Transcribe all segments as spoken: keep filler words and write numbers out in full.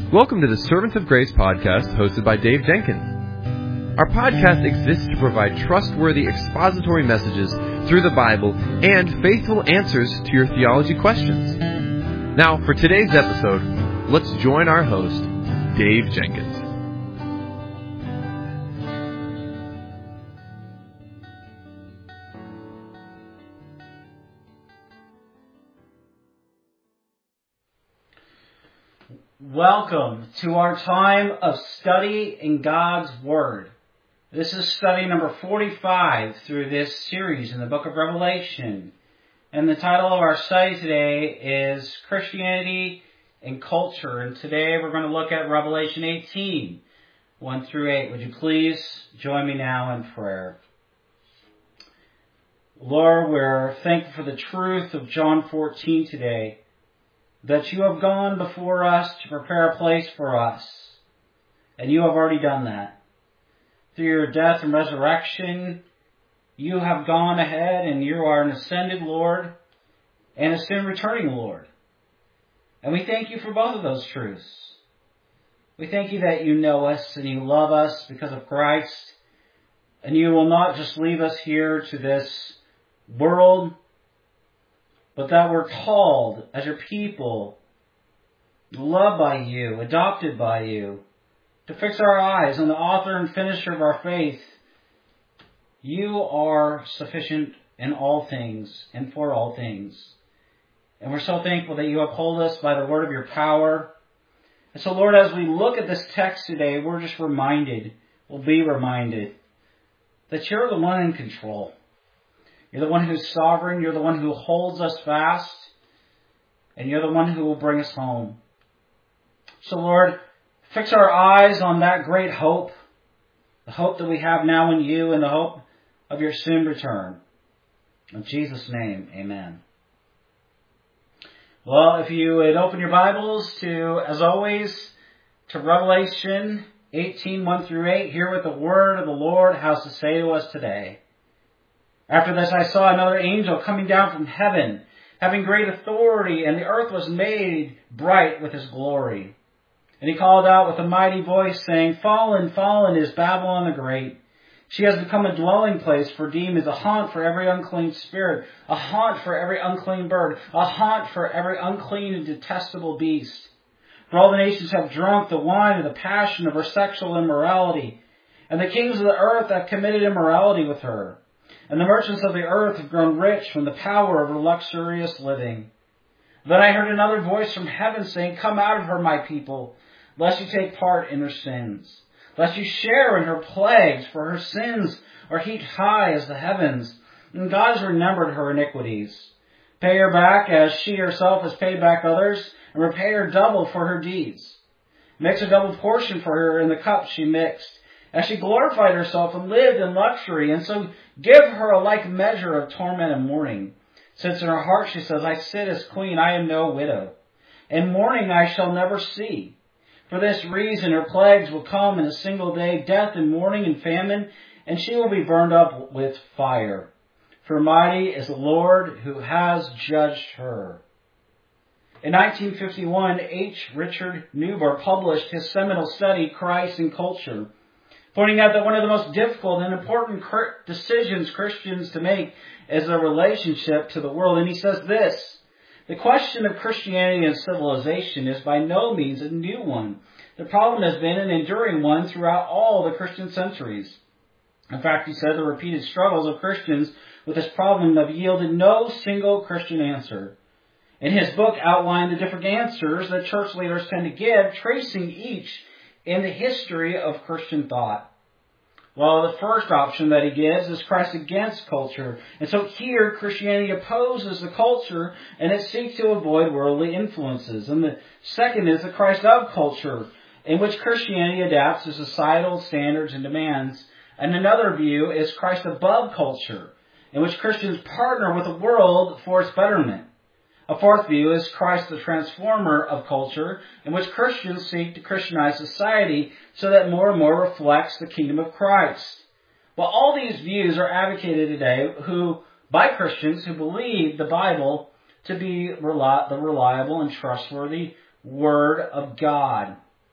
Welcome to the Servants of Grace podcast hosted by Dave Jenkins. Our podcast exists to provide trustworthy expository messages through the Bible and faithful answers to your theology questions. Now, for today's episode, let's join our host, Dave Jenkins. Welcome to our time of study in God's Word. This is study number forty-five through this series in the book of Revelation. And the title of our study today is Christianity and Culture. And today we're going to look at Revelation eighteen, one through eight. Would you please join me now in prayer? Lord, we're thankful for the truth of John fourteen today, that you have gone before us to prepare a place for us. And you have already done that. Through your death and resurrection, you have gone ahead and you are an ascended Lord and a soon returning Lord. And we thank you for both of those truths. We thank you that you know us and you love us because of Christ. And you will not just leave us here to this world, but that we're called as your people, loved by you, adopted by you, to fix our eyes on the author and finisher of our faith. You are sufficient in all things and for all things. And we're so thankful that you uphold us by the word of your power. And so, Lord, as we look at this text today, we're just reminded, we'll be reminded, that you're the one in control. You're the one who's sovereign. You're the one who holds us fast. And you're the one who will bring us home. So, Lord, fix our eyes on that great hope. The hope that we have now in you and the hope of your soon return. In Jesus' name, amen. Well, if you would open your Bibles to, as always, to Revelation eighteen, one through eight, hear what the word of the Lord has to say to us today. After this I saw another angel coming down from heaven, having great authority, and the earth was made bright with his glory. And he called out with a mighty voice, saying, Fallen, fallen is Babylon the Great. She has become a dwelling place for demons, a haunt for every unclean spirit, a haunt for every unclean bird, a haunt for every unclean and detestable beast. For all the nations have drunk the wine of the passion of her sexual immorality, and the kings of the earth have committed immorality with her. And the merchants of the earth have grown rich from the power of her luxurious living. Then I heard another voice from heaven saying, Come out of her, my people, lest you take part in her sins, lest you share in her plagues, for her sins are heaped high as the heavens, and God has remembered her iniquities. Pay her back as she herself has paid back others, and repay her double for her deeds. Mix a double portion for her in the cup she mixed, as she glorified herself and lived in luxury, and so give her a like measure of torment and mourning. Since in her heart she says, I sit as queen, I am no widow, and mourning I shall never see. For this reason her plagues will come in a single day, death and mourning and famine, and she will be burned up with fire. For mighty is the Lord who has judged her. In nineteen fifty-one, H. Richard Newber published his seminal study, Christ and Culture, pointing out that one of the most difficult and important decisions Christians to make is their relationship to the world. And he says this, the question of Christianity and civilization is by no means a new one. The problem has been an enduring one throughout all the Christian centuries. In fact, he said the repeated struggles of Christians with this problem have yielded no single Christian answer. In his book outlined the different answers that church leaders tend to give, tracing each in the history of Christian thought. Well, the first option that he gives is Christ against culture. And so here, Christianity opposes the culture and it seeks to avoid worldly influences. And the second is the Christ of culture, in which Christianity adapts to societal standards and demands. And another view is Christ above culture, in which Christians partner with the world for its betterment. A fourth view is Christ the transformer of culture, in which Christians seek to Christianize society so that more and more reflects the kingdom of Christ. Well, all these views are advocated today who, by Christians who believe the Bible to be the reliable and trustworthy Word of God.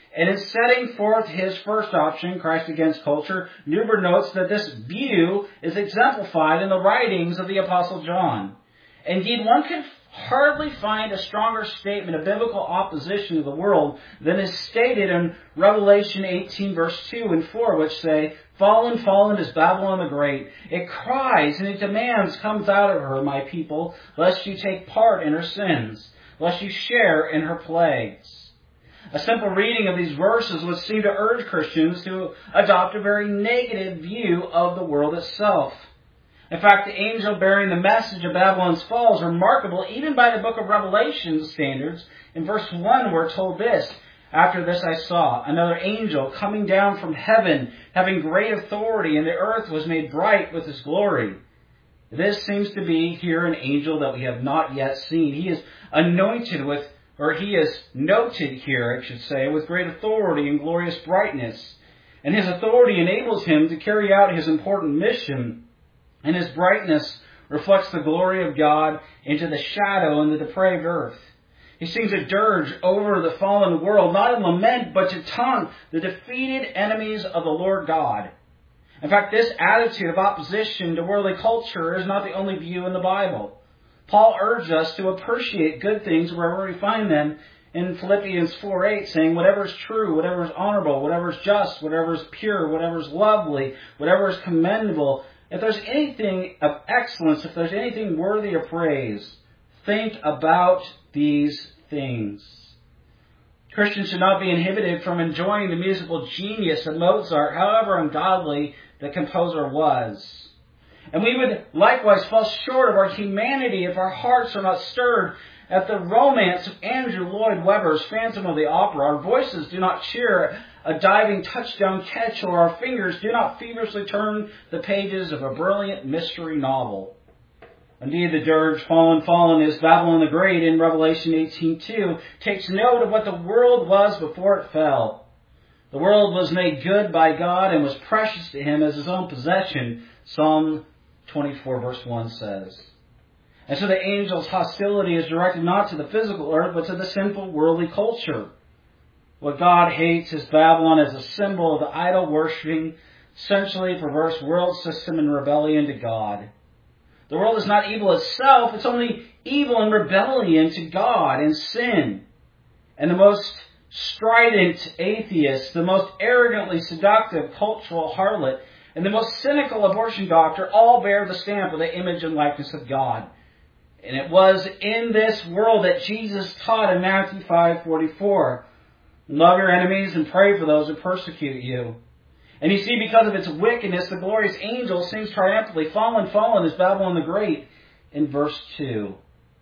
And in setting forth his first option, Christ against culture, Newberg notes that this view is exemplified in the writings of the Apostle John. Indeed, one could hardly find a stronger statement of biblical opposition to the world than is stated in Revelation eighteen, verse two and four, which say, "Fallen, fallen is Babylon the Great. It cries and it demands, comes out of her, my people, lest you take part in her sins, lest you share in her plagues." A simple reading of these verses would seem to urge Christians to adopt a very negative view of the world itself. In fact, the angel bearing the message of Babylon's fall is remarkable even by the book of Revelation standards. In verse one, we're told this, "After this I saw another angel coming down from heaven, having great authority, and the earth was made bright with his glory." This seems to be here an angel that we have not yet seen. He is anointed with, or he is noted here, I should say, with great authority and glorious brightness. And his authority enables him to carry out his important mission. And his brightness reflects the glory of God into the shadow and the depraved earth. He sings a dirge over the fallen world, not in lament, but to taunt the defeated enemies of the Lord God. In fact, this attitude of opposition to worldly culture is not the only view in the Bible. Paul urged us to appreciate good things wherever we find them in Philippians four eight, saying, "Whatever is true, whatever is honorable, whatever is just, whatever is pure, whatever is lovely, whatever is commendable, if there's anything of excellence, if there's anything worthy of praise, think about these things." Christians should not be inhibited from enjoying the musical genius of Mozart, however ungodly the composer was. And we would likewise fall short of our humanity if our hearts are not stirred at the romance of Andrew Lloyd Webber's Phantom of the Opera. Our voices do not cheer a diving touchdown catch, or our fingers do not feverishly turn the pages of a brilliant mystery novel. Indeed, the dirge, "Fallen, fallen is Babylon the Great" in Revelation eighteen two takes note of what the world was before it fell. The world was made good by God and was precious to him as his own possession, Psalm twenty-four verse one says. And so the angel's hostility is directed not to the physical earth, but to the sinful worldly culture. What God hates is Babylon as a symbol of the idol-worshipping, sensually perverse world system in rebellion to God. The world is not evil itself, it's only evil in rebellion to God and sin. And the most strident atheist, the most arrogantly seductive cultural harlot, and the most cynical abortion doctor all bear the stamp of the image and likeness of God. And it was in this world that Jesus taught in Matthew five forty-four, "Love your enemies and pray for those who persecute you." And you see, because of its wickedness, the glorious angel sings triumphantly, "Fallen, fallen is Babylon the Great," in verse two.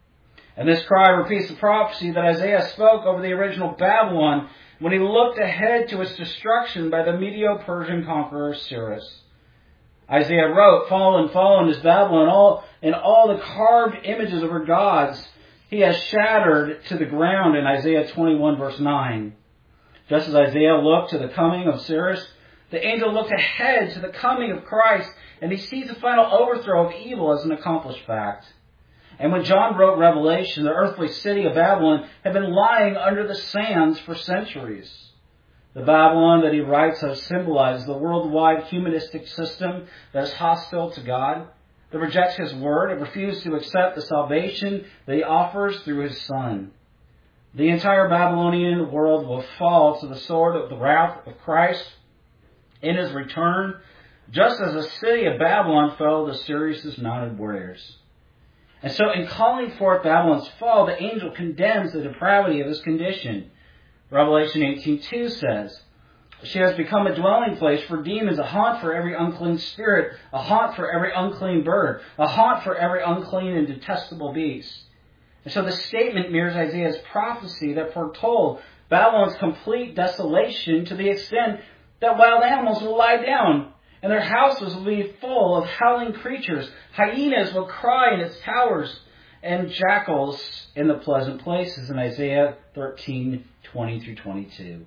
And this cry repeats the prophecy that Isaiah spoke over the original Babylon when he looked ahead to its destruction by the Medo-Persian conqueror Cyrus. Isaiah wrote, "Fallen, fallen is Babylon, all, and all the carved images of her gods he has shattered to the ground," in Isaiah twenty-one verse nine. Just as Isaiah looked to the coming of Cyrus, the angel looked ahead to the coming of Christ, and he sees the final overthrow of evil as an accomplished fact. And when John wrote Revelation, the earthly city of Babylon had been lying under the sands for centuries. The Babylon that he writes of symbolizes the worldwide humanistic system that is hostile to God, that rejects his word, and refuses to accept the salvation that he offers through his Son. The entire Babylonian world will fall to the sword of the wrath of Christ in his return, just as the city of Babylon fell to Cyrus's mounted warriors. And so in calling forth Babylon's fall, the angel condemns the depravity of his condition. Revelation eighteen two says, "She has become a dwelling place for demons, a haunt for every unclean spirit, a haunt for every unclean bird, a haunt for every unclean and detestable beast." And so the statement mirrors Isaiah's prophecy that foretold Babylon's complete desolation to the extent that wild animals will lie down, and their houses will be full of howling creatures. Hyenas will cry in its towers, and jackals in the pleasant places, in Isaiah thirteen twenty through twenty-two.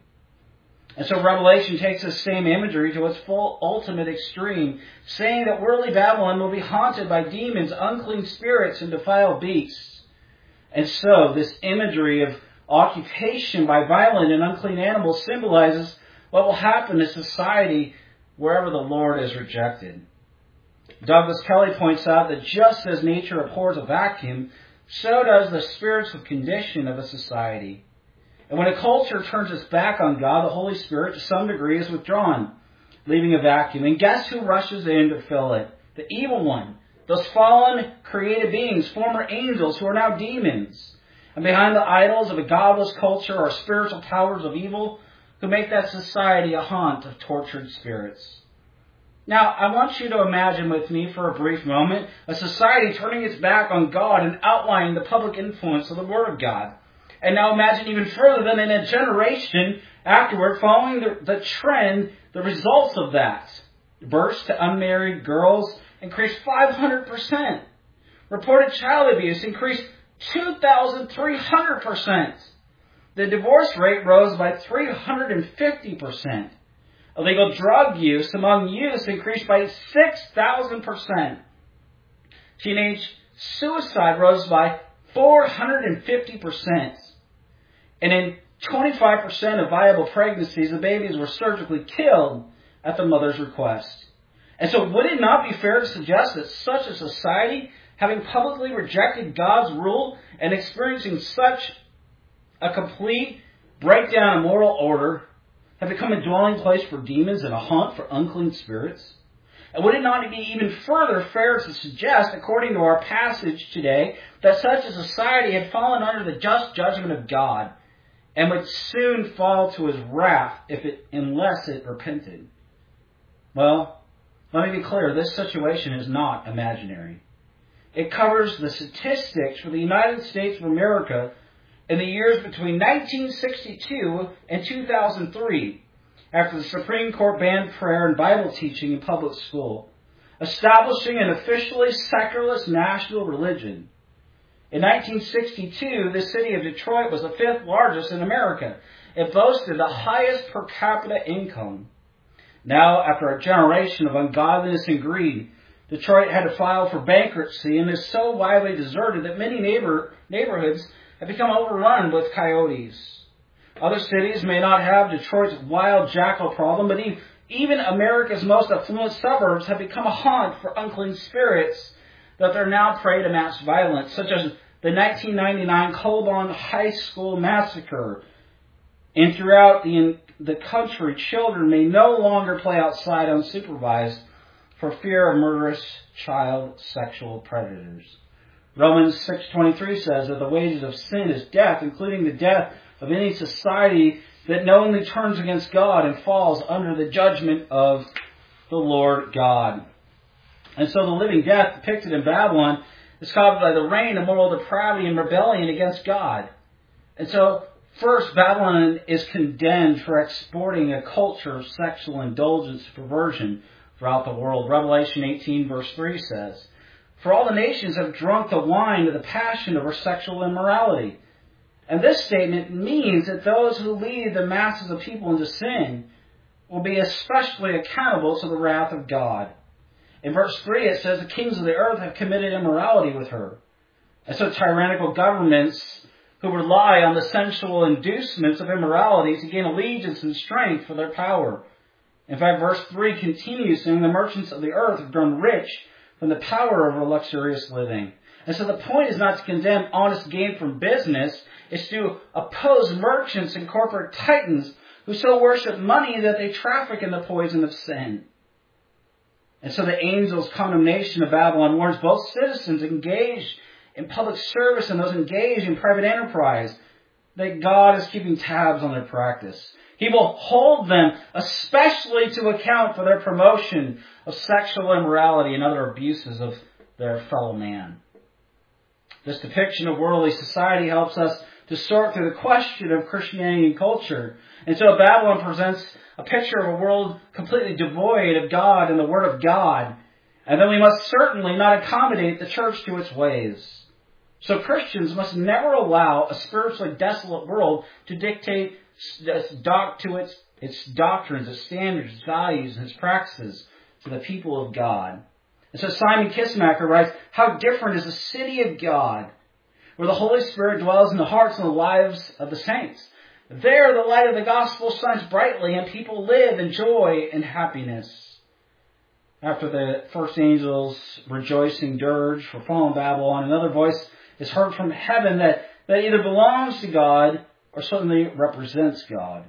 And so Revelation takes this same imagery to its full ultimate extreme, saying that worldly Babylon will be haunted by demons, unclean spirits, and defiled beasts. And so this imagery of occupation by violent and unclean animals symbolizes what will happen to society wherever the Lord is rejected. Douglas Kelly points out that just as nature abhors a vacuum, so does the spiritual condition of a society. And when a culture turns its back on God, the Holy Spirit to some degree is withdrawn, leaving a vacuum. And guess who rushes in to fill it? The evil one. Those fallen created beings, former angels who are now demons. And behind the idols of a godless culture are spiritual powers of evil who make that society a haunt of tortured spirits. Now, I want you to imagine with me for a brief moment a society turning its back on God and outlining the public influence of the Word of God. And now imagine even further than in a generation afterward, following the, the trend, the results of that. Births to unmarried girls increased five hundred percent. Reported child abuse increased two thousand three hundred percent. The divorce rate rose by three hundred fifty percent. Illegal drug use among youth increased by six thousand percent. Teenage suicide rose by four hundred fifty percent. And in twenty-five percent of viable pregnancies, the babies were surgically killed at the mother's request. And so would it not be fair to suggest that such a society, having publicly rejected God's rule and experiencing such a complete breakdown of moral order, have become a dwelling place for demons and a haunt for unclean spirits? And would it not be even further fair to suggest, according to our passage today, that such a society had fallen under the just judgment of God and would soon fall to His wrath if it, unless it repented? Well, let me be clear, this situation is not imaginary. It covers the statistics for the United States of America in the years between nineteen sixty-two and two thousand three, after the Supreme Court banned prayer and Bible teaching in public school, establishing an officially secularist national religion. In nineteen sixty-two, the city of Detroit was the fifth largest in America. It boasted the highest per capita income. Now, after a generation of ungodliness and greed, Detroit had to file for bankruptcy and is so widely deserted that many neighbor, neighborhoods have become overrun with coyotes. Other cities may not have Detroit's wild jackal problem, but even America's most affluent suburbs have become a haunt for unclean spirits that they're now prey to mass violence, such as the nineteen ninety-nine Colburn High School massacre. And throughout the, the country, children may no longer play outside unsupervised for fear of murderous child sexual predators. Romans six twenty-three says that the wages of sin is death, including the death of any society that knowingly turns against God and falls under the judgment of the Lord God. And so the living death depicted in Babylon is caused by the reign of moral depravity and rebellion against God. And so, first, Babylon is condemned for exporting a culture of sexual indulgence and perversion throughout the world. Revelation eighteen verse three says, "For all the nations have drunk the wine of the passion of her sexual immorality." And this statement means that those who lead the masses of people into sin will be especially accountable to the wrath of God. In verse three it says, "The kings of the earth have committed immorality with her." And so tyrannical governments who rely on the sensual inducements of immorality to gain allegiance and strength for their power. In fact, verse three continues saying, "The merchants of the earth have grown rich from the power of her luxurious living." And so the point is not to condemn honest gain from business, it's to oppose merchants and corporate titans who so worship money that they traffic in the poison of sin. And so the angel's condemnation of Babylon warns both citizens engaged in public service and those engaged in private enterprise that God is keeping tabs on their practice. He will hold them especially to account for their promotion of sexual immorality and other abuses of their fellow man. This depiction of worldly society helps us to sort through the question of Christianity and culture. And so Babylon presents a picture of a world completely devoid of God and the Word of God. And then we must certainly not accommodate the church to its ways. So Christians must never allow a spiritually desolate world to dictate its doc, to its, its doctrines, its standards, its values, and its practices to the people of God. And so Simon Kistemaker writes, "How different is the city of God, where the Holy Spirit dwells in the hearts and the lives of the saints. There, the light of the gospel shines brightly, and people live in joy and happiness. After the first angel's rejoicing dirge for fallen Babylon, another voice is heard from heaven that, that either belongs to God or certainly represents God.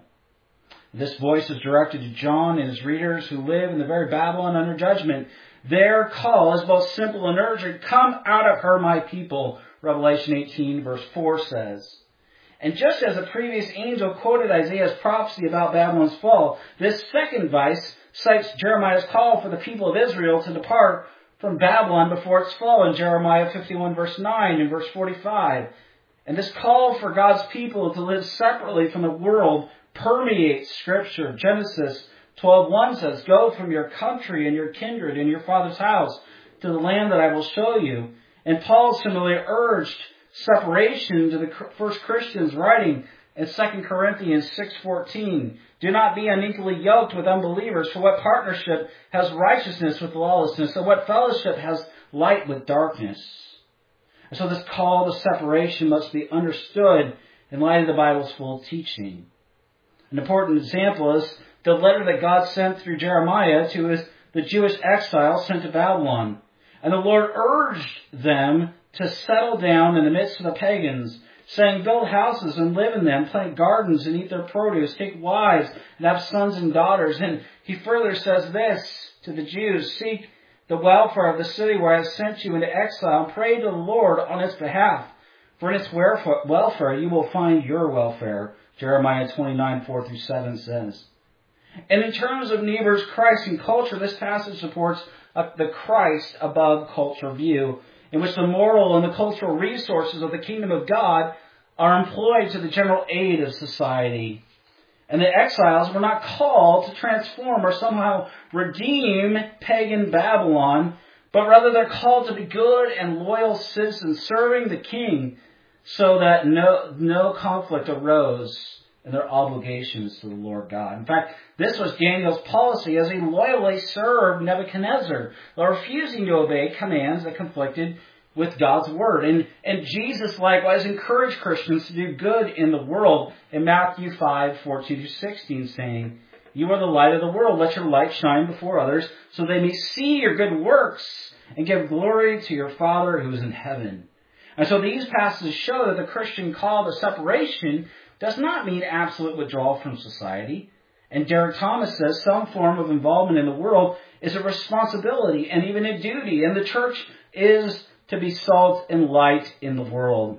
This voice is directed to John and his readers who live in the very Babylon under judgment. Their call is both simple and urgent. Come out of her, my people, Revelation eighteen verse four says. And just as the previous angel quoted Isaiah's prophecy about Babylon's fall, this second voice cites Jeremiah's call for the people of Israel to depart from Babylon before its fall in Jeremiah fifty-one verse nine and verse forty-five. And this call for God's people to live separately from the world permeates Scripture. Genesis twelve one says, "Go from your country and your kindred and your father's house to the land that I will show you." And Paul similarly urged separation to the first Christians, writing in Second Corinthians six fourteen, "Do not be unequally yoked with unbelievers, for what partnership has righteousness with lawlessness, or what fellowship has light with darkness?" And so this call to separation must be understood in light of the Bible's full teaching. An important example is the letter that God sent through Jeremiah to his, the Jewish exiles sent to Babylon. And the Lord urged them to settle down in the midst of the pagans, saying, "Build houses and live in them, plant gardens and eat their produce, take wives and have sons and daughters." And he further says this to the Jews, "Seek the welfare of the city where I have sent you into exile, and pray to the Lord on its behalf. For in its welfare you will find your welfare." Jeremiah twenty-nine, four through seven says. And in terms of neighbors, Christ, and culture, this passage supports the Christ above culture view, in which the moral and the cultural resources of the kingdom of God are employed to the general aid of society. And the exiles were not called to transform or somehow redeem pagan Babylon, but rather they're called to be good and loyal citizens serving the king, so that no, no conflict arose in their obligations to the Lord God. In fact, this was Daniel's policy as he loyally served Nebuchadnezzar, refusing to obey commands that conflicted with God's word. And, and Jesus likewise encouraged Christians to do good in the world in Matthew five, fourteen to sixteen, saying, "You are the light of the world. Let your light shine before others, so they may see your good works and give glory to your Father who is in heaven." And so these passages show that the Christian call to separation does not mean absolute withdrawal from society. And Derek Thomas says some form of involvement in the world is a responsibility and even a duty. And the church is to be salt and light in the world.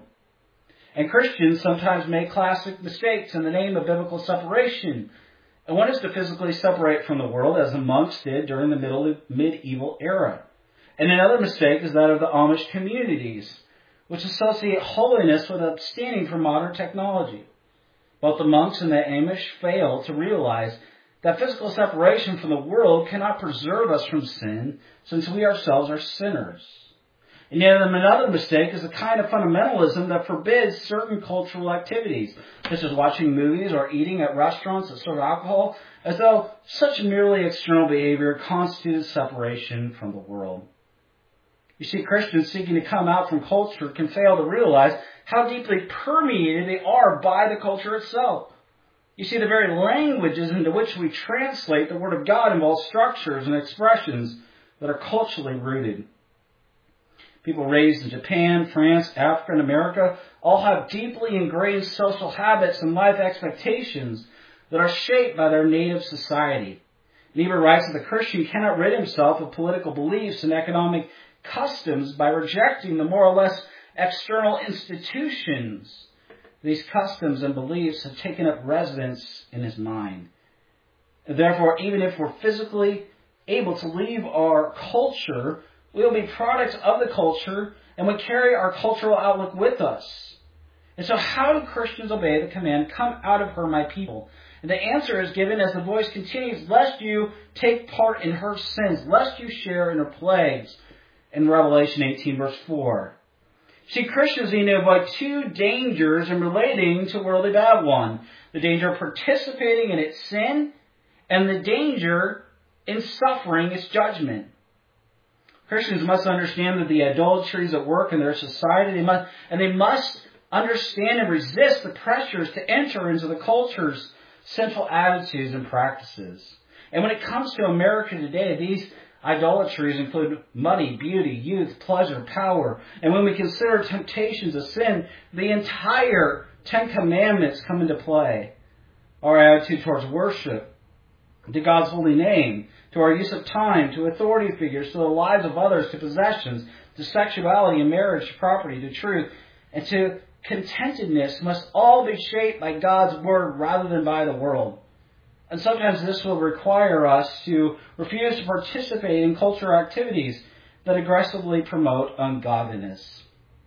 And Christians sometimes make classic mistakes in the name of biblical separation. And one is to physically separate from the world, as the monks did during the middle, medieval era. And another mistake is that of the Amish communities, which associate holiness with abstaining from modern technology. Both the monks and the Amish fail to realize that physical separation from the world cannot preserve us from sin, since we ourselves are sinners. And yet another mistake is a kind of fundamentalism that forbids certain cultural activities, such as watching movies or eating at restaurants that serve alcohol, as though such merely external behavior constitutes separation from the world. You see, Christians seeking to come out from culture can fail to realize how deeply permeated they are by the culture itself. You see, the very languages into which we translate the Word of God involve structures and expressions that are culturally rooted. People raised in Japan, France, Africa, and America all have deeply ingrained social habits and life expectations that are shaped by their native society. Niebuhr writes that the Christian cannot rid himself of political beliefs and economic customs by rejecting the more or less external institutions. These customs and beliefs have taken up residence in his mind. And therefore, even if we're physically able to leave our culture, we will be products of the culture and we carry our cultural outlook with us. And so how do Christians obey the command, "Come out of her, my people"? And the answer is given as the voice continues, "Lest you take part in her sins, lest you share in her plagues," in Revelation eighteen, verse four. See, Christians need to avoid two dangers in relating to worldly Babylon. The danger of participating in its sin and the danger in suffering its judgment. Christians must understand that the idolatries at work in their society, they must, and they must understand and resist the pressures to enter into the culture's sinful attitudes and practices. And when it comes to America today, these idolatries include money, beauty, youth, pleasure, power. And when we consider temptations of sin, the entire Ten Commandments come into play. Our attitude towards worship, to God's holy name, to our use of time, to authority figures, to the lives of others, to possessions, to sexuality and marriage, to property, to truth, and to contentedness must all be shaped by God's Word rather than by the world. And sometimes this will require us to refuse to participate in cultural activities that aggressively promote ungodliness.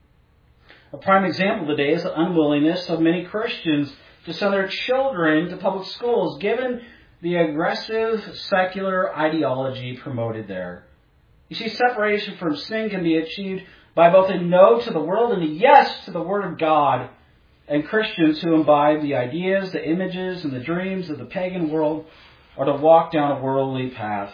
A prime example today is the unwillingness of many Christians to send their children to public schools, given the aggressive secular ideology promoted there. You see, separation from sin can be achieved by both a no to the world and a yes to the Word of God. And Christians who imbibe the ideas, the images, and the dreams of the pagan world are to walk down a worldly path.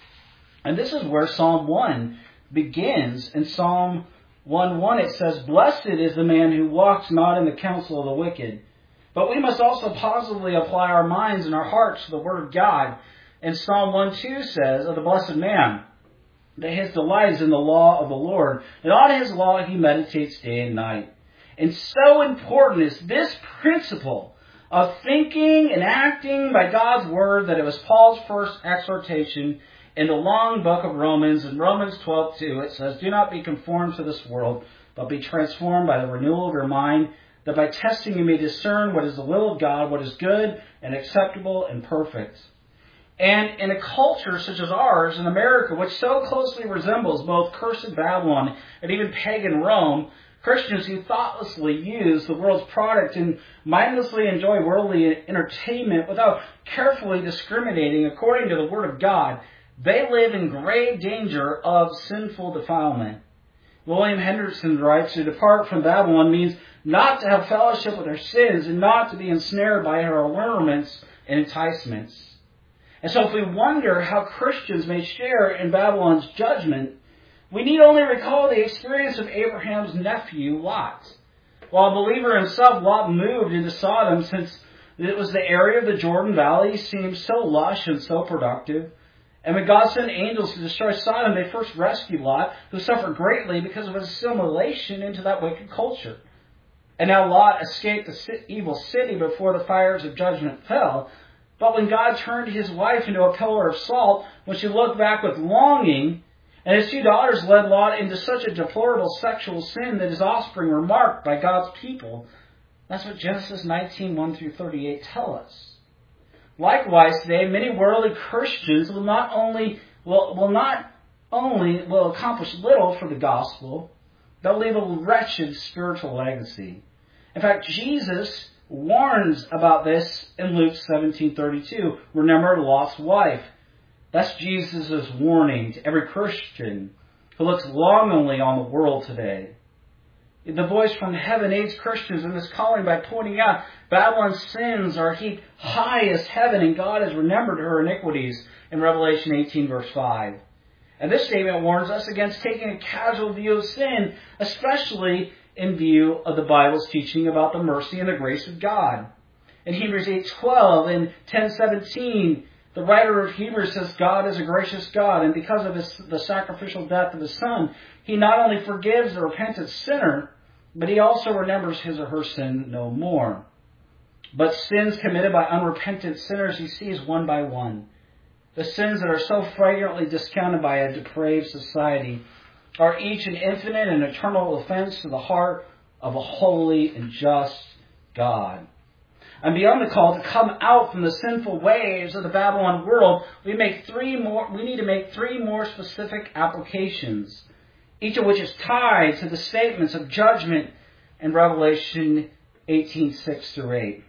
And this is where Psalm one begins. In Psalm one one it says, "Blessed is the man who walks not in the counsel of the wicked." But we must also positively apply our minds and our hearts to the Word of God. And Psalm one two says of the blessed man that his delight is in the law of the Lord, and on his law he meditates day and night. And so important is this principle of thinking and acting by God's Word that it was Paul's first exhortation in the long book of Romans. In Romans twelve two, it says, "Do not be conformed to this world, but be transformed by the renewal of your mind, that by testing you may discern what is the will of God, what is good and acceptable and perfect." And in a culture such as ours in America, which so closely resembles both cursed Babylon and even pagan Rome, Christians who thoughtlessly use the world's product and mindlessly enjoy worldly entertainment without carefully discriminating according to the Word of God, they live in grave danger of sinful defilement. William Hendrickson writes, "To depart from Babylon means not to have fellowship with her sins and not to be ensnared by her allurements and enticements." And so if we wonder how Christians may share in Babylon's judgment, we need only recall the experience of Abraham's nephew, Lot. While a believer himself, Lot moved into Sodom since it was the area of the Jordan Valley seemed so lush and so productive. And when God sent angels to destroy Sodom, they first rescued Lot, who suffered greatly because of his assimilation into that wicked culture. And now Lot escaped the evil city before the fires of judgment fell. But when God turned his wife into a pillar of salt, when she looked back with longing, and his two daughters led Lot into such a deplorable sexual sin that his offspring were marked by God's people, that's what Genesis nineteen, one through thirty-eight tell us. Likewise, today, many worldly Christians will not only will, will not only will accomplish little for the gospel, they'll leave a wretched spiritual legacy. In fact, Jesus warns about this in Luke seventeen thirty-two. Remember Lot's wife. That's Jesus' warning to every Christian who looks longingly on the world today. The voice from heaven aids Christians in this calling by pointing out Babylon's sins are heaped high as heaven, and God has remembered her iniquities in Revelation eighteen verse five. And this statement warns us against taking a casual view of sin, especially in view of the Bible's teaching about the mercy and the grace of God. In Hebrews eight twelve and ten seventeen, the writer of Hebrews says God is a gracious God, and because of his, the sacrificial death of his Son, he not only forgives the repentant sinner, but he also remembers his or her sin no more. But sins committed by unrepentant sinners he sees one by one. The sins that are so flagrantly discounted by a depraved society are each an infinite and eternal offense to the heart of a holy and just God. And beyond the call to come out from the sinful ways of the Babylon world, we make three more. We need to make three more specific applications, each of which is tied to the statements of judgment in Revelation eighteen six through eight.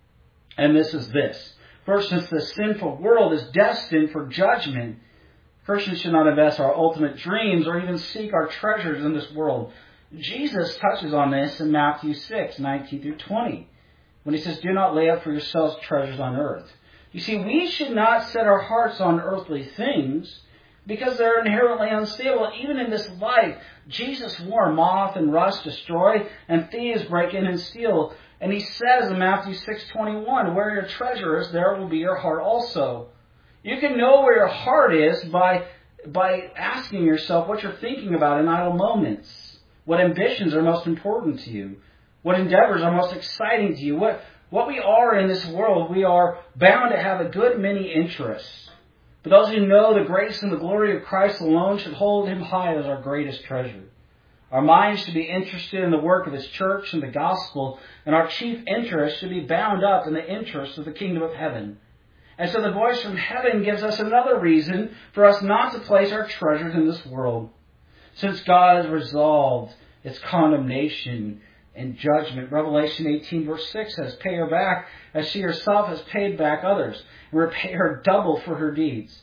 And this is this: first, since the sinful world is destined for judgment, Christians should not invest our ultimate dreams or even seek our treasures in this world. Jesus touches on this in Matthew six nineteen through twenty. When he says, "Do not lay up for yourselves treasures on earth." You see, we should not set our hearts on earthly things, because they're inherently unstable. Even in this life, Jesus swore moth and rust destroy, and thieves break in and steal. And he says in Matthew six twenty-one, where your treasure is, there will be your heart also. You can know where your heart is by, by asking yourself what you're thinking about in idle moments. What ambitions are most important to you? What endeavors are most exciting to you? What, what we are in this world, we are bound to have a good many interests. But those who know the grace and the glory of Christ alone should hold him high as our greatest treasure. Our minds should be interested in the work of his church and the gospel, and our chief interest should be bound up in the interest of the kingdom of heaven. And so the voice from heaven gives us another reason for us not to place our treasures in this world. Since God has resolved its condemnation and judgment, Revelation eighteen verse six says, pay her back as she herself has paid back others, and repay her double for her deeds.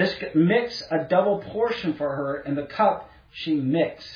Mix a double portion for her in the cup she mixed.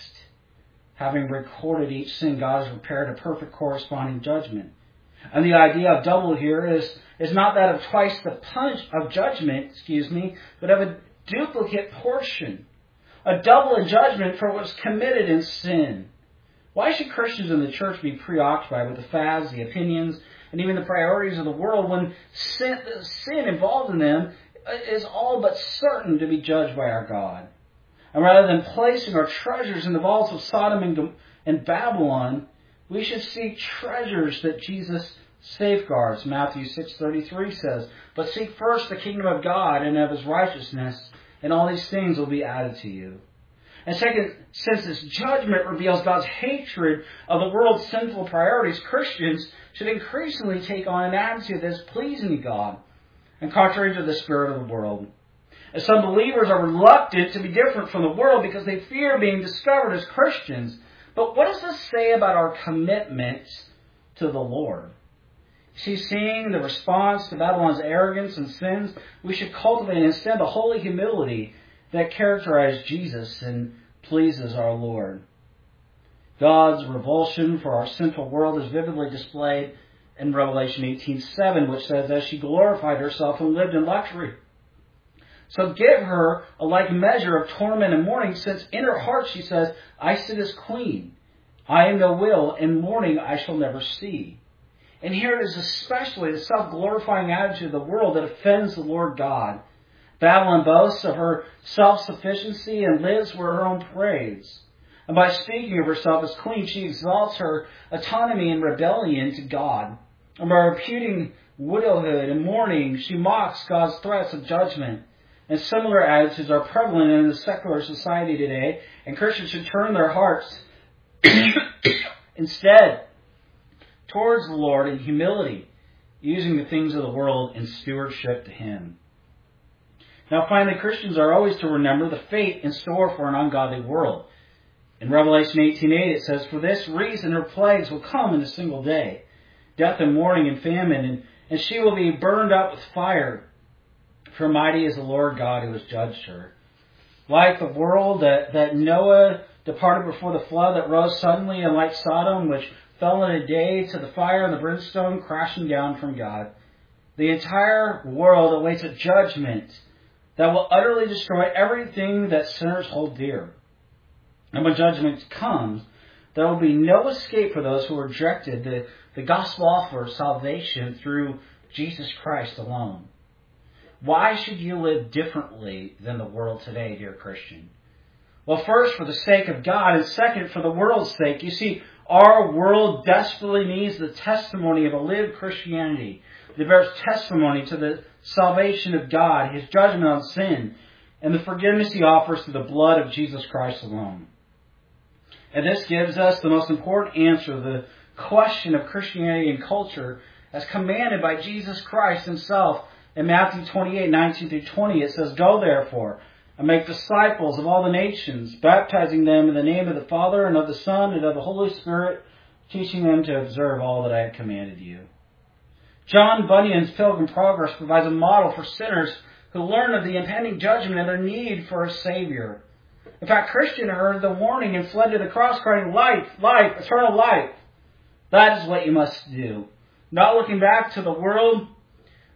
Having recorded each sin, God has prepared a perfect corresponding judgment. And the idea of double here is, is not that of twice the punch of judgment, excuse me, but of a duplicate portion. A double in judgment for what was committed in sin. Why should Christians in the church be preoccupied with the fads, the opinions, and even the priorities of the world when sin, the sin involved in them is all but certain to be judged by our God? And rather than placing our treasures in the vaults of Sodom and, and Babylon, we should seek treasures that Jesus safeguards. Matthew six thirty-three says, but seek first the kingdom of God and of his righteousness, and all these things will be added to you. And second, since this judgment reveals God's hatred of the world's sinful priorities, Christians should increasingly take on an attitude that is pleasing to God and contrary to the spirit of the world. And some believers are reluctant to be different from the world because they fear being discovered as Christians. But what does this say about our commitment to the Lord? See, seeing the response to Babylon's arrogance and sins, we should cultivate instead the holy humility that characterized Jesus and pleases our Lord. God's revulsion for our sinful world is vividly displayed in Revelation eighteen seven, which says, as she glorified herself and lived in luxury, so give her a like measure of torment and mourning, since in her heart she says, I sit as queen. I am no will, and mourning I shall never see. And here it is especially the self-glorifying attitude of the world that offends the Lord God. Babylon boasts of her self-sufficiency and lives for her own praise. And by speaking of herself as queen, she exalts her autonomy and rebellion to God. And by reputing widowhood and mourning, she mocks God's threats of judgment. And similar attitudes are prevalent in the secular society today, and Christians should turn their hearts instead towards the Lord in humility, using the things of the world in stewardship to Him. Now finally, Christians are always to remember the fate in store for an ungodly world. In Revelation eighteen eight it says, for this reason her plagues will come in a single day, death and mourning and famine, and, and she will be burned up with fire. For mighty is the Lord God who has judged her. Like the world that, that Noah departed before the flood that rose suddenly, and like Sodom, which fell in a day to the fire and the brimstone crashing down from God, the entire world awaits a judgment that will utterly destroy everything that sinners hold dear. And when judgment comes, there will be no escape for those who rejected the, the gospel offer of salvation through Jesus Christ alone. Why should you live differently than the world today, dear Christian? Well, first, for the sake of God, and second, for the world's sake. You see, our world desperately needs the testimony of a lived Christianity that bears testimony to the salvation of God, His judgment on sin, and the forgiveness He offers through the blood of Jesus Christ alone. And this gives us the most important answer to the question of Christianity and culture as commanded by Jesus Christ Himself. In Matthew twenty-eight nineteen through twenty, it says, go therefore, and make disciples of all the nations, baptizing them in the name of the Father, and of the Son, and of the Holy Spirit, teaching them to observe all that I have commanded you. John Bunyan's Pilgrim Progress provides a model for sinners who learn of the impending judgment and their need for a Savior. In fact, Christian heard the warning and fled to the cross, crying, life, life, eternal life. That is what you must do. Not looking back to the world,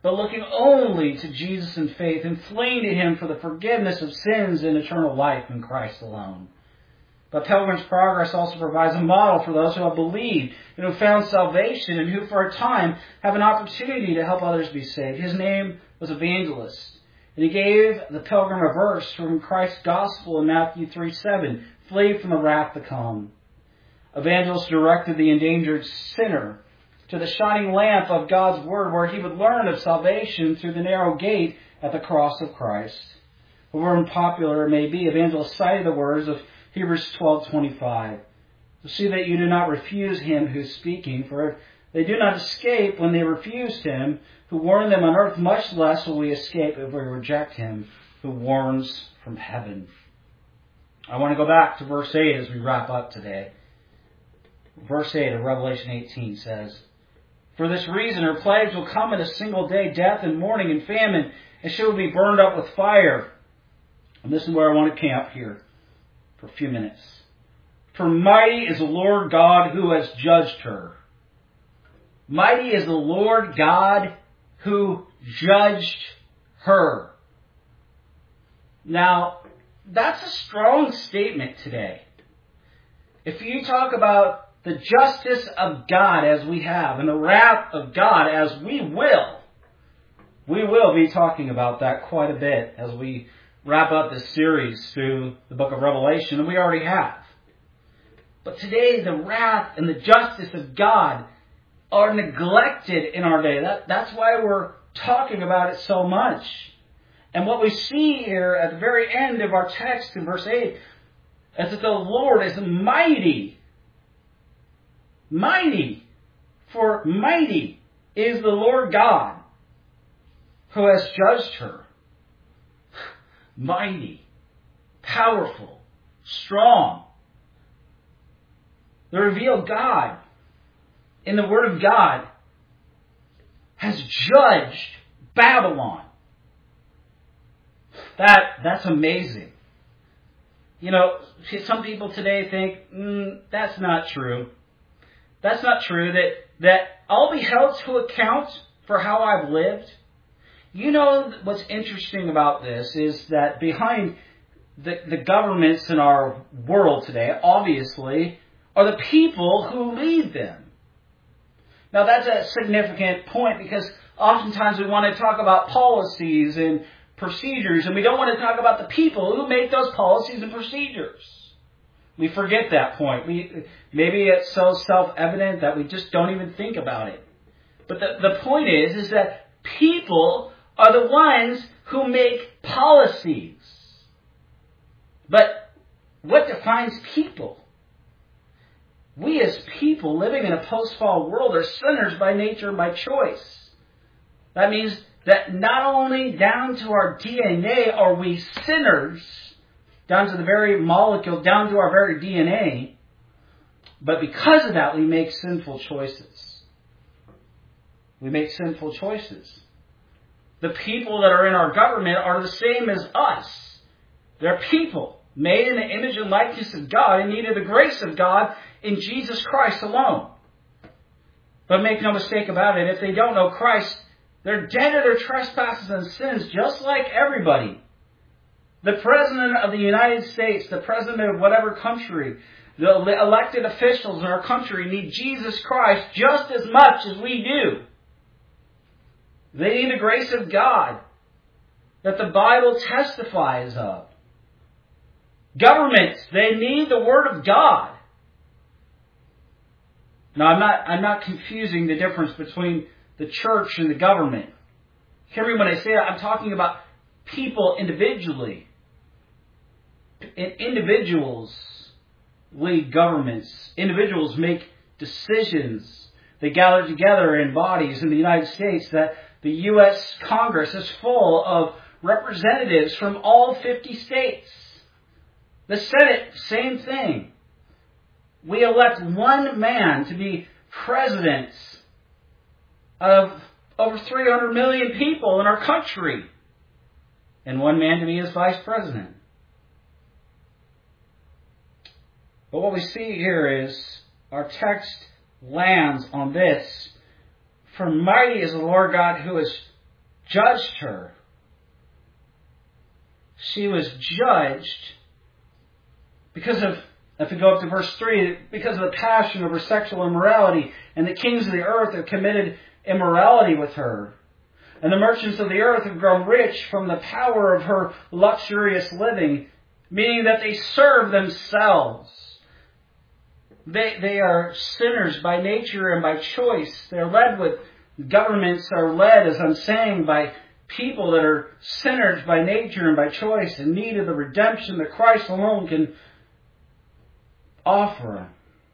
but looking only to Jesus in faith and fleeing to Him for the forgiveness of sins and eternal life in Christ alone. But Pilgrim's Progress also provides a model for those who have believed and who have found salvation and who for a time have an opportunity to help others be saved. His name was Evangelist. And he gave the pilgrim a verse from Christ's Gospel in Matthew three seven, flee from the wrath to come. Evangelist directed the endangered sinner to the shining lamp of God's Word, where he would learn of salvation through the narrow gate at the cross of Christ. However unpopular it may be, Evangelist cited the words of Hebrews twelve twenty-five. To see that you do not refuse him who is speaking, for if they do not escape when they refused him, who warned them on earth, much less will we escape if we reject him who warns from heaven. I want to go back to verse eight as we wrap up today. Verse eight of Revelation eighteen says, for this reason her plagues will come in a single day, death and mourning and famine, and she will be burned up with fire. And this is where I want to camp here for a few minutes. For mighty is the Lord God who has judged her. Mighty is the Lord God who judged her. Now, that's a strong statement today. If you talk about the justice of God as we have, and the wrath of God as we will, we will be talking about that quite a bit as we wrap up this series through the book of Revelation, and we already have. But today, the wrath and the justice of God are neglected in our day. That, that's why we're talking about it so much. And what we see here at the very end of our text in verse eight is that the Lord is mighty. Mighty. For mighty is the Lord God who has judged her. Mighty. Powerful. Strong. The revealed God in the Word of God has judged Babylon. That, that's amazing. You know, some people today think, mm, that's not true. That's not true, that, that I'll be held to account for how I've lived. You know, what's interesting about this is that behind the, the governments in our world today, obviously, are the people who lead them. Now, that's a significant point because oftentimes we want to talk about policies and procedures, and we don't want to talk about the people who make those policies and procedures. We forget that point. We, maybe it's so self-evident that we just don't even think about it. But the, the point is, is that people are the ones who make policies. But what defines people? We as people living in a post-fall world are sinners by nature and by choice. That means that not only down to our D N A are we sinners, down to the very molecule, down to our very D N A, but because of that we make sinful choices. We make sinful choices. The people that are in our government are the same as us. They're people made in the image and likeness of God in need of the grace of God in Jesus Christ alone. But make no mistake about it, if they don't know Christ, they're dead to their trespasses and sins, just like everybody. The President of the United States, the President of whatever country, the elected officials in our country need Jesus Christ just as much as we do. They need the grace of God that the Bible testifies of. Governments, they need the Word of God. Now, I'm not, I'm not confusing the difference between the church and the government. Hear me when I say that. I'm talking about people individually. Individuals lead governments. Individuals make decisions. They gather together in bodies in the United States. That the U S Congress is full of representatives from all fifty states. The Senate, same thing. We elect one man to be president of over three hundred million people in our country, and one man to be his vice president. But what we see here is our text lands on this. For mighty is the Lord God who has judged her. She was judged because of, if we go up to verse three, because of the passion of her sexual immorality, and the kings of the earth have committed immorality with her. And the merchants of the earth have grown rich from the power of her luxurious living, meaning that they serve themselves. They, they are sinners by nature and by choice. They're led with, governments are led, as I'm saying, by people that are sinners by nature and by choice, in need of the redemption that Christ alone can offer.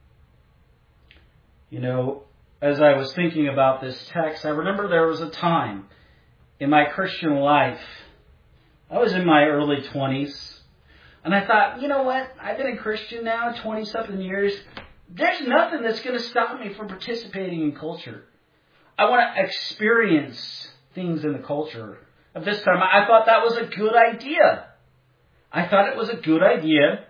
You know, as I was thinking about this text, I remember there was a time in my Christian life, I was in my early twenties, and I thought, you know what, I've been a Christian now twenty-something years. There's nothing that's going to stop me from participating in culture. I want to experience things in the culture. At this time, I thought that was a good idea. I thought it was a good idea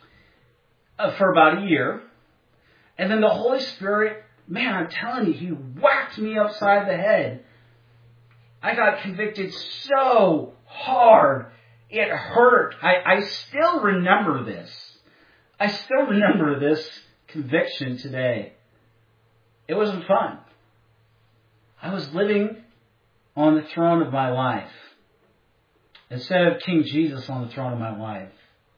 uh, for about a year. And then the Holy Spirit, man, I'm telling you, He whacked me upside the head. I got convicted so hard. It hurt. I, I still remember this. I still remember this conviction today. It wasn't fun. I was living on the throne of my life instead of King Jesus on the throne of my life.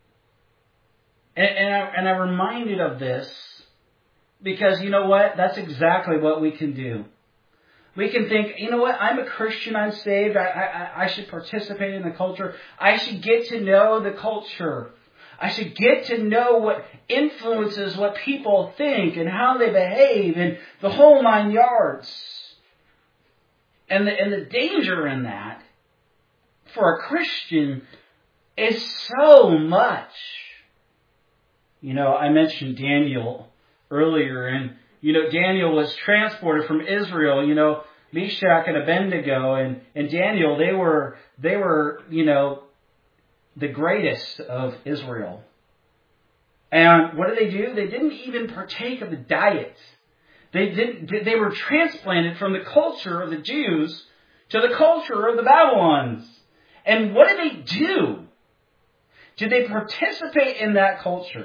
And, and, I, and I'm reminded of this because, you know what? That's exactly what we can do. We can think, you know what, I'm a Christian, I'm saved, I, I, I should participate in the culture. I should get to know the culture. I should get to know what influences what people think and how they behave and the whole nine yards. And the, and the danger in that for a Christian is so much. You know, I mentioned Daniel earlier, and you know, Daniel was transported from Israel, you know, Meshach and Abednego and, and Daniel, they were, they were, you know, the greatest of Israel. And what did they do? They didn't even partake of the diet. They didn't, they were transplanted from the culture of the Jews to the culture of the Babylons. And what did they do? Did they participate in that culture?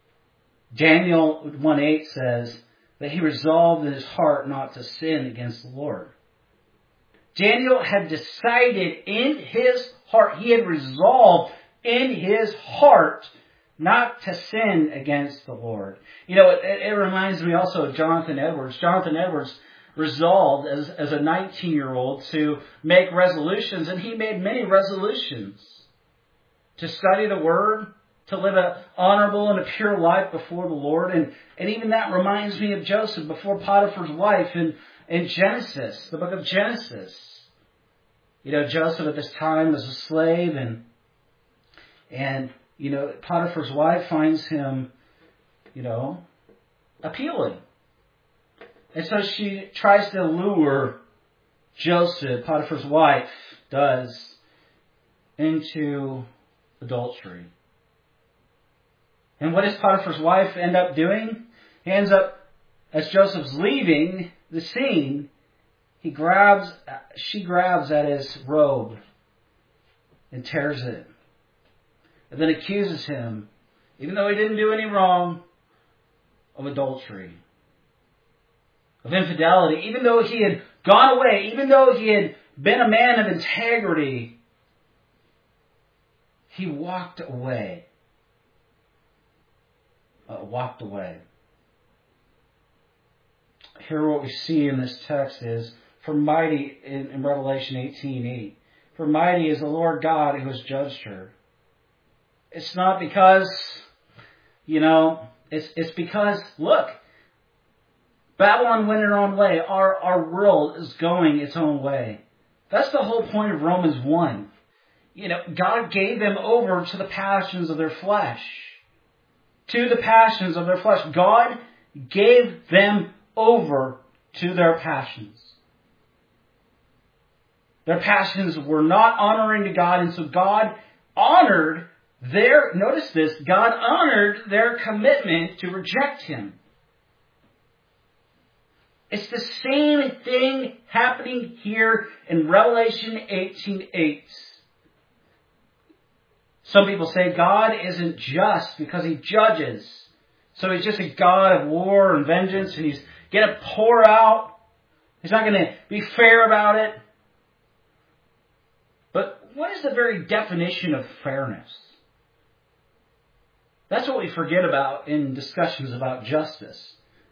Daniel one eight says that he resolved in his heart not to sin against the Lord. Daniel had decided in his heart, he had resolved in his heart not to sin against the Lord. You know, it, it reminds me also of Jonathan Edwards. Jonathan Edwards resolved as, as a nineteen-year-old to make resolutions, and he made many resolutions to study the Word, to live an honorable and a pure life before the Lord. And, and even that reminds me of Joseph before Potiphar's wife in, in Genesis, the book of Genesis. You know, Joseph at this time was a slave, and, and you know, Potiphar's wife finds him, you know, appealing. And so she tries to lure Joseph, Potiphar's wife does, into adultery. And what does Potiphar's wife end up doing? He ends up, as Joseph's leaving the scene, he grabs, she grabs at his robe and tears it. And then accuses him, even though he didn't do any wrong, of adultery, of infidelity. Even though he had gone away, even though he had been a man of integrity, he walked away. Uh, walked away. Here what we see in this text is, for mighty, in, in Revelation eighteen eight, for mighty is the Lord God who has judged her. It's not because, you know, it's it's because, look, Babylon went her own way. Our, our world is going its own way. That's the whole point of Romans one. You know, God gave them over to the passions of their flesh. To the passions of their flesh. God gave them over to their passions. Their passions were not honoring to God, and so God honored their, notice this, God honored their commitment to reject Him. It's the same thing happening here in Revelation eighteen eight. Some people say God isn't just because He judges. So He's just a God of war and vengeance, and He's going to pour out. He's not going to be fair about it. But what is the very definition of fairness? That's what we forget about in discussions about justice.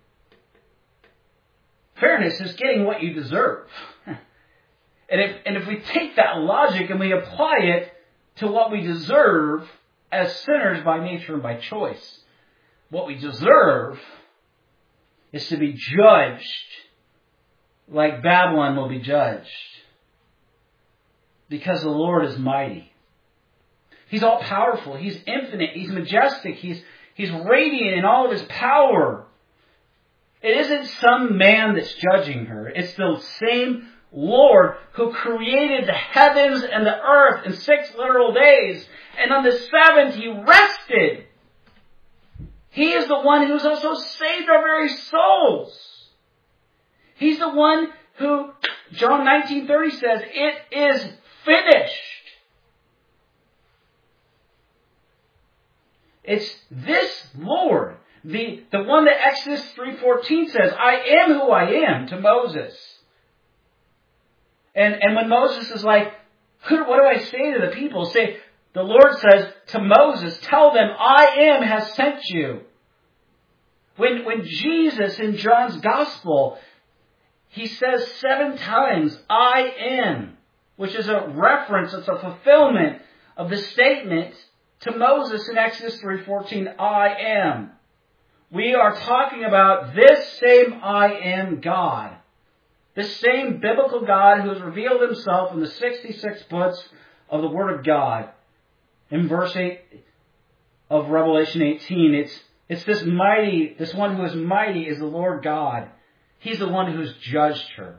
Fairness is getting what you deserve. And if, and if we take that logic and we apply it to what we deserve as sinners by nature and by choice, what we deserve is to be judged like Babylon will be judged. Because the Lord is mighty. He's all powerful. He's infinite. He's majestic. He's, he's radiant in all of His power. It isn't some man that's judging her. It's the same Lord who created the heavens and the earth in six literal days. And on the seventh He rested. He is the one who's also saved our very souls. He's the one who, John nineteen thirty says, it is finished. It's this Lord, the, the one that Exodus three fourteen says, I am who I am, to Moses. And, and when Moses is like, what do I say to the people? Say, the Lord says to Moses, tell them, I am has sent you. When, when Jesus in John's Gospel, He says seven times, I am, which is a reference, it's a fulfillment of the statement to Moses in Exodus three fourteen, I am. We are talking about this same I am God. This same biblical God who has revealed Himself in the sixty-six books of the Word of God. In verse eight of Revelation eighteen, it's, it's this mighty, this one who is mighty is the Lord God. He's the one who's judged her.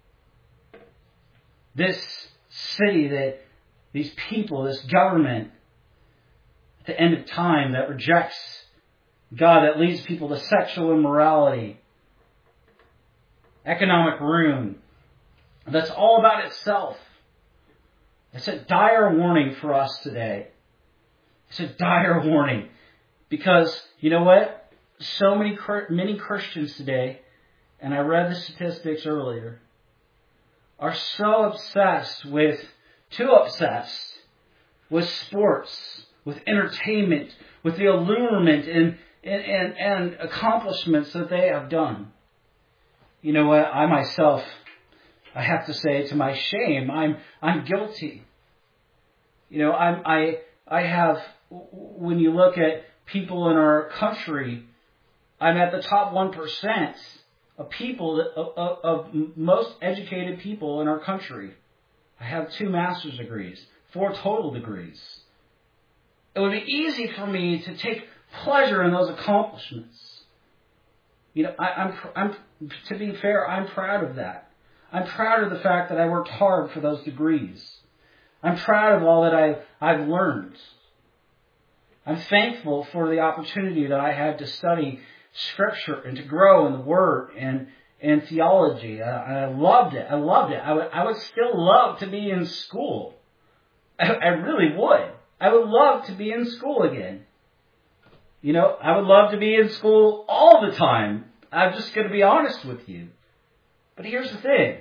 This city, that these people, this government, at the end of time that rejects God, that leads people to sexual immorality, economic ruin, that's all about itself. It's a dire warning for us today. It's a dire warning. Because, you know what? So many, many Christians today, and I read the statistics earlier, are so obsessed with, too obsessed with sports, with entertainment, with the allurement and, and, and, and accomplishments that they have done. You know what? I myself, I have to say to my shame, I'm I'm guilty. You know, I'm, I I have, when you look at people in our country, I'm at the top one percent of people, that, of, of, of most educated people in our country. I have two master's degrees, four total degrees. It would be easy for me to take pleasure in those accomplishments. You know, I, I'm, I'm, to be fair, I'm proud of that. I'm proud of the fact that I worked hard for those degrees. I'm proud of all that I, I've learned. I'm thankful for the opportunity that I had to study Scripture and to grow in the Word and, and theology. I, I loved it. I loved it. I would, I would still love to be in school. I, I really would. I would love to be in school again. You know, I would love to be in school all the time. I'm just going to be honest with you. But here's the thing.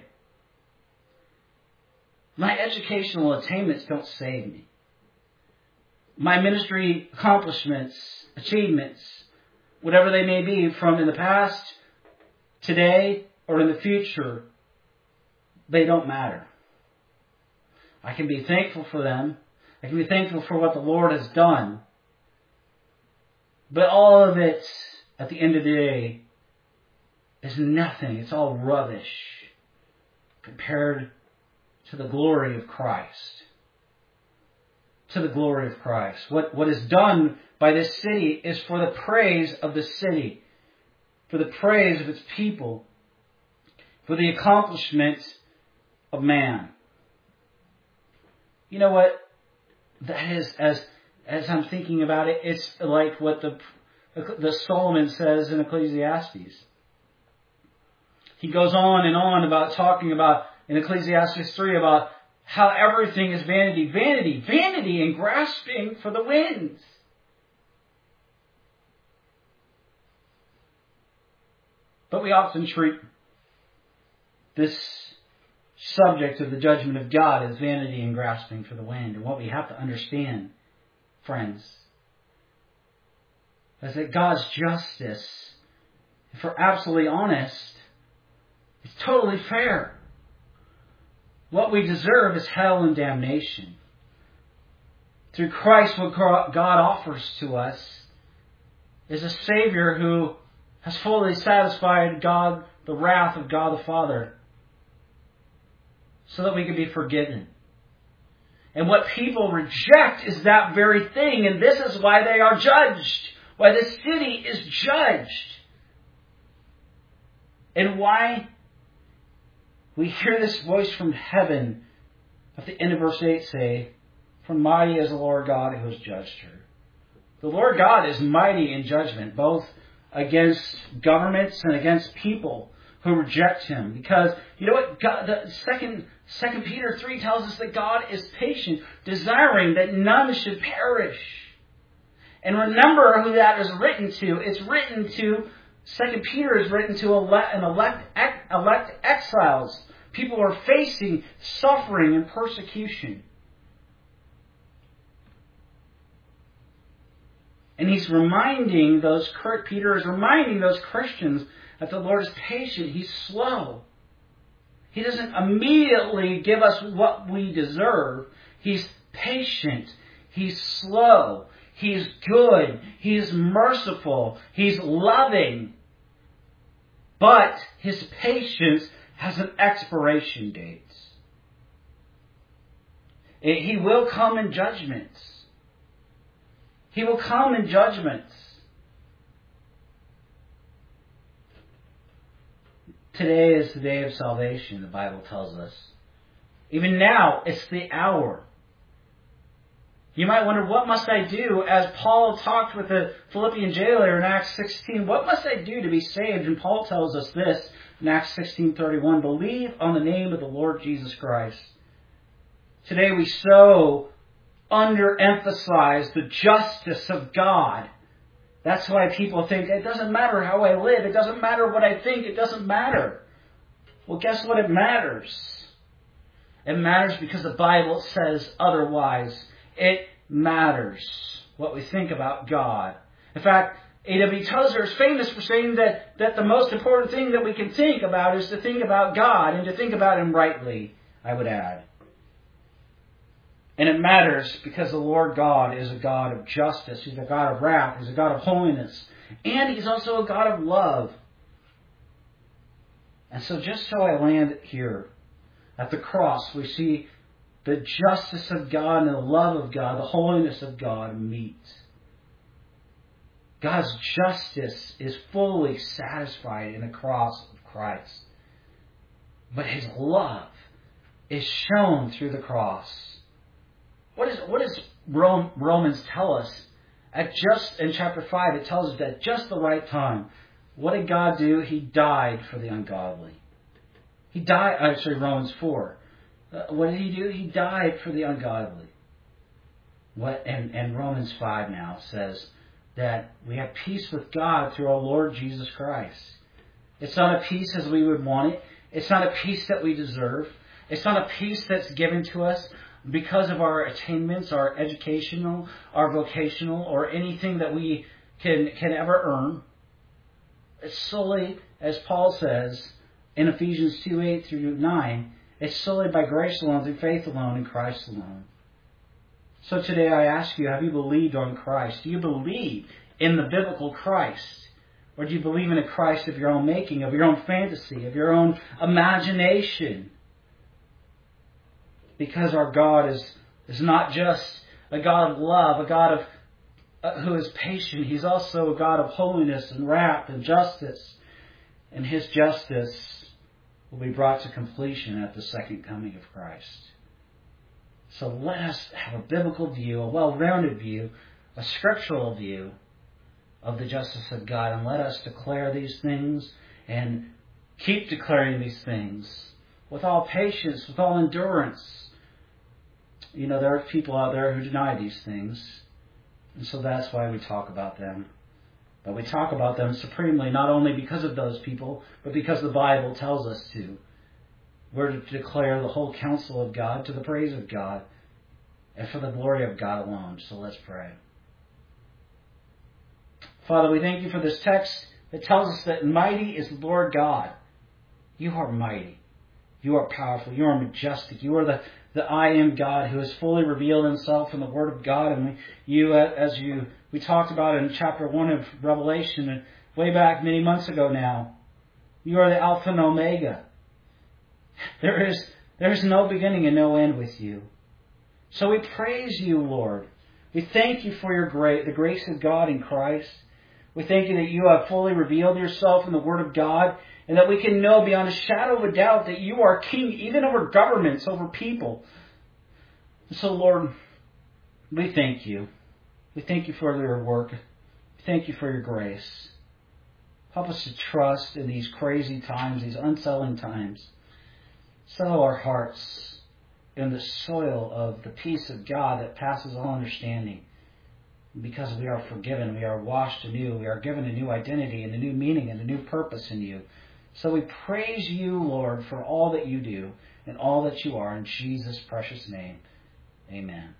My educational attainments don't save me. My ministry accomplishments, achievements, whatever they may be from in the past, today, or in the future, they don't matter. I can be thankful for them. I can be thankful for what the Lord has done. But all of it, at the end of the day, is nothing. It's all rubbish compared to the glory of Christ. To the glory of Christ. What, what is done by this city is for the praise of the city, for the praise of its people, for the accomplishment of man. You know what? That is, as as I'm thinking about it, it's like what the the Solomon says in Ecclesiastes. he goes on and on about talking about, in Ecclesiastes three, about how everything is vanity, vanity, vanity, and grasping for the winds. But we often treat this subject of the judgment of God as vanity and grasping for the wind. And what we have to understand, friends, is that God's justice, if we're absolutely honest, is totally fair. What we deserve is hell and damnation. Through Christ, what God offers to us is a Savior who has fully satisfied God, the wrath of God the Father, so that we can be forgiven. And what people reject is that very thing, and this is why they are judged, why the city is judged, and why we hear this voice from heaven at the end of verse eight say, "For mighty is the Lord God who has judged her." The Lord God is mighty in judgment, both against governments and against people who reject Him. Because, you know what, God, the second, second Peter three tells us that God is patient, desiring that none should perish. And remember who that is written to. It's written to, Second Peter is written to elect, an elect, elect exiles. People who are facing suffering and persecution. And he's reminding those, Peter is reminding those Christians that the Lord is patient. He's slow. He doesn't immediately give us what we deserve. He's patient. He's slow. He's good. He's merciful. He's loving. But His patience has an expiration date. He will come in judgments. He will come in judgments. Today is the day of salvation, the Bible tells us. Even now, it's the hour. You might wonder, what must I do? As Paul talked with the Philippian jailer in Acts sixteen, what must I do to be saved? And Paul tells us this in Acts sixteen thirty-one, believe on the name of the Lord Jesus Christ. Today we so underemphasize the justice of God. That's why people think, it doesn't matter how I live. It doesn't matter what I think. It doesn't matter. Well, guess what? It matters. It matters because the Bible says otherwise. It matters what we think about God. In fact, A W Tozer is famous for saying that, that the most important thing that we can think about is to think about God and to think about Him rightly, I would add. And it matters because the Lord God is a God of justice. He's a God of wrath. He's a God of holiness. And He's also a God of love. And so just so I land here, at the cross, we see the justice of God and the love of God, the holiness of God meet. God's justice is fully satisfied in the cross of Christ. But His love is shown through the cross. What, is, what does Rome, Romans tell us? At just in chapter five, it tells us that at just the right time, what did God do? He died for the ungodly. He died, actually Romans four. Uh, what did He do? He died for the ungodly. What and, and Romans five now says that we have peace with God through our Lord Jesus Christ. It's not a peace as we would want it. It's not a peace that we deserve. It's not a peace that's given to us because of our attainments, our educational, our vocational, or anything that we can, can ever earn. It's solely, as Paul says in Ephesians two, eight through nine, it's solely by grace alone, through faith alone, in Christ alone. So today I ask you, have you believed on Christ? Do you believe in the biblical Christ? Or do you believe in a Christ of your own making, of your own fantasy, of your own imagination? Because our God is, is not just a God of love, a God of uh, who is patient. He's also a God of holiness and wrath and justice. And His justice will be brought to completion at the second coming of Christ. So let us have a biblical view, a well-rounded view, a scriptural view of the justice of God. And let us declare these things and keep declaring these things with all patience, with all endurance. You know, there are people out there who deny these things, and so that's why we talk about them. But we talk about them supremely, not only because of those people, but because the Bible tells us to. We're to declare the whole counsel of God to the praise of God and for the glory of God alone. So let's pray. Father, we thank you for this text that tells us that mighty is the Lord God. You are mighty. You are powerful. You are majestic. You are the, the I am God who has fully revealed himself in the Word of God. And we, you, as you we talked about in chapter one of Revelation, way back many months ago now, you are the Alpha and Omega. There is, there is no beginning and no end with you. So we praise you, Lord. We thank you for your grace, the grace of God in Christ. We thank you that you have fully revealed yourself in the Word of God, and that we can know beyond a shadow of a doubt that you are King even over governments, over people. So, Lord, we thank you. We thank you for your work. We thank you for your grace. Help us to trust in these crazy times, these unsettling times. Settle our hearts in the soil of the peace of God that passes all understanding. Because we are forgiven, we are washed anew, we are given a new identity and a new meaning and a new purpose in you. So we praise you, Lord, for all that you do and all that you are in Jesus' precious name. Amen.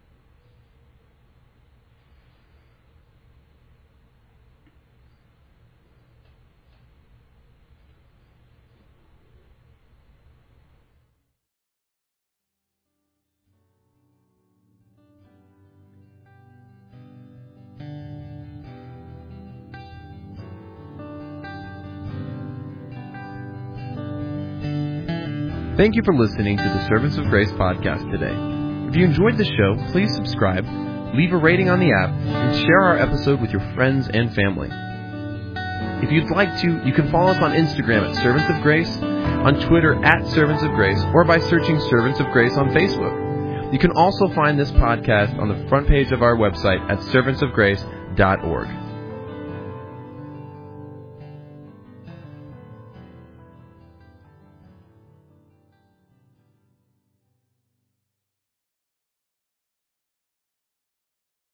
Thank you for listening to the Servants of Grace podcast today. If you enjoyed the show, please subscribe, leave a rating on the app, and share our episode with your friends and family. If you'd like to, you can follow us on Instagram at Servants of Grace, on Twitter at Servants of Grace, or by searching Servants of Grace on Facebook. You can also find this podcast on the front page of our website at servants of grace dot org.